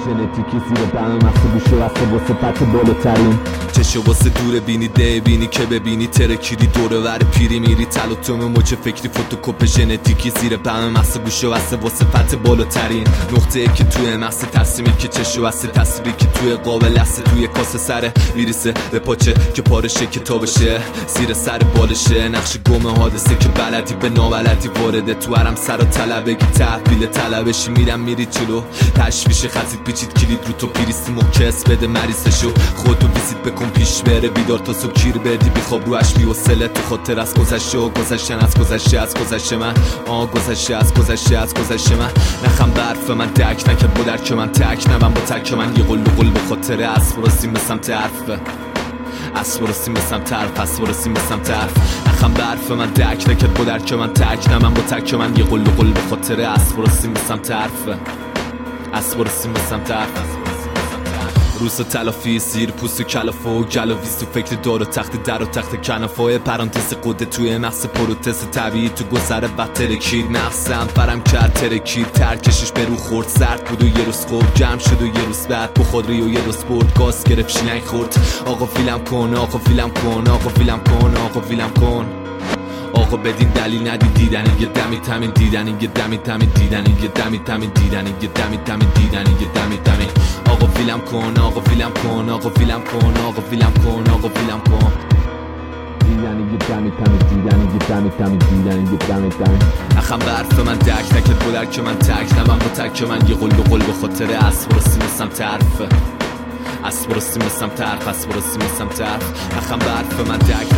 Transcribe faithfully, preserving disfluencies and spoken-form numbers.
ژنتیکی زیر بم مست گوشه واسه واسه پت بالاترین چشو واسه دوره بینی ده بینی که ببینی ترکیری دوره ور پیری میری تلاطم موج فکری فتوکوپ ژنتیکی زیر بم مست گوشه واسه واسه پت بالاترین نقطه که توی مست تصمیمی که چشو واسه تصویری که توی قابل است توی کاسه سره میریسه به پاچه که پارشه کتابشه زیر سر بالشه نقش گم حادثه که بلدی به نابلدی وارده تو هرم سر و طلبه که تحویل طلبشی میرم میری چلو تشویش خطید پیچید کلید رو تو پیریستی مکس بده مریضشو خودتو ویزیت بکن پیش بره بیدار تا صبح کیر بدی بیخواب رو اش بیوصله تو خاطر از گذشته و گذشتن از گذشته از گذشته من آه گذشته از گذشته از گذشته من نخم برف من دک نکرد با درک من تک نبم با تک من یه قل قل به خاطر از فرستیم به سمت حرفه از فرستیم به سمت حرف از فرستیم به سمت حرف نخم برف من دک نکرد با درک من تک نبم با تک من یه قل قل به خاطر از فرستیم به سمت حرفه از فرستیم به سمت حرف روز تلافی سیر پوست و کلافه و گلاویز تو فکر دار و تخت در و تخت کنفای پرانتز قده توی نفس پروتز طبیعی تو گذره و ترکید نفسم فرم کرد ترکید ترکشش به رو خورد سرد بود و یه روز خورد گرم شد و یه روز بعد بخودری و یه روز برد گاز گرفت شیلنگ خورد آقا فیلم کن آقا فیلم کن آقا فیلم کن آقا فیلم کن آقا بدین دلیل ندی دیدن یه دمی تامین دیدن یه دمی تامین دیدن یه دمی تامین دیدن یه دمی تامین دیدن یه دمی تامین آقا فیلم کن آقا فیلم کن آقا فیلم کن آقا فیلم کن آقا فیلم کن دیدن یه دمی تامین دیدن یه دمی تامین دیدن یه دمی تامین اخم برف من دک نکت بلر که من تک نبم با تک من یه قل به قل به خاطر از فرستیم سمت حرفه از فرستیم سمت حرف از فرستیم سمت حرف اخم برف من دک